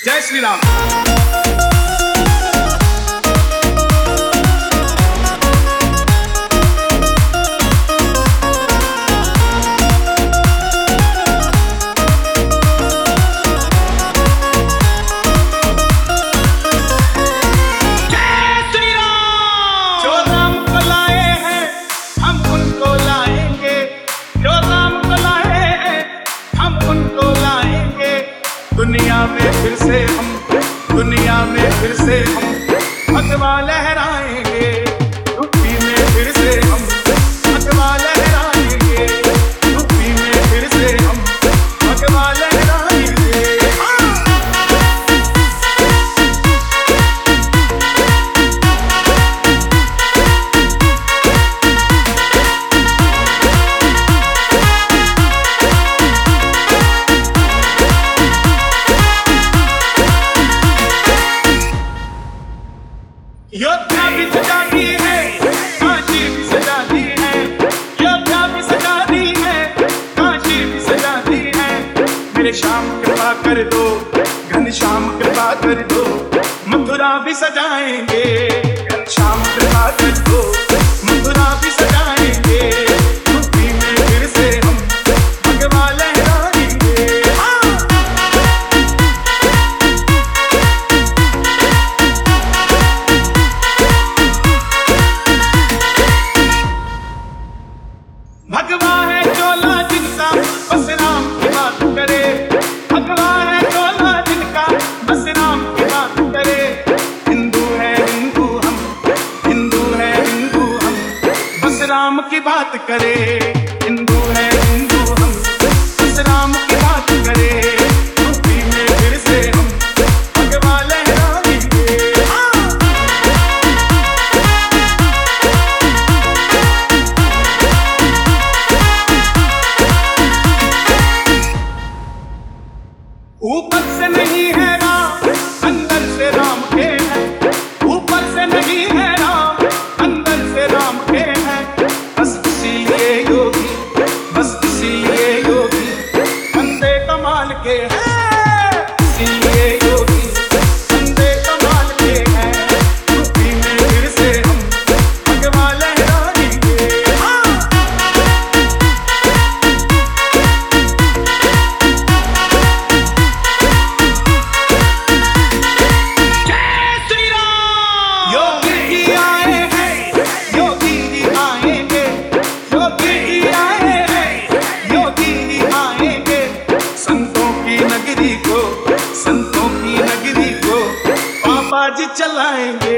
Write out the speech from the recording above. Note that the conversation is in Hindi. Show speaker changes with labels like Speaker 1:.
Speaker 1: जय श्री राम। दुनिया में फिर से हम भगवा लहराएंगे, यूपी में फिर से हम भगवा लहराएंगे, यूपी में फिर से हम भगवा लहराएंगे। योद्धा भी सजा दी है, काशी भी सजा दी है, योद्धा भी सजा दी है, काशी भी सजा दी है। मेरे श्याम कृपा कर दो, घनश्याम कृपा कर दो, मथुरा भी सजाएंगे। घनश्याम कृपा कर दो, मथुरा भी सजाएंगे, यूपी में फिर से हम भगवा लहराएंगे। भगवा है चोला जिनका बस राम की बात करे, भगवा है चोला जिनका बस राम की बात करे। हिंदू है हिंदू हम, हिंदू है हिंदू हम, बस राम की बात करे। हिंदू है हिंदू हम, बस राम की बात करे, यूपी में फिर से हम भगवा लहराएंगे। ऊपर से नहीं है राम, अंदर से राम के हैं, ऊपर से नहीं है राम, अंदर से राम के हैं। बस इसीलिए योगी, बस इसीलिए योगी बंदे कमाल के हैं, इसीलिए योगी बंदे कमाल के हैं, यूपी में फिर से हम भगवा लहराएंगे। संतों की नगरी को बाबा जी चलाएंगे।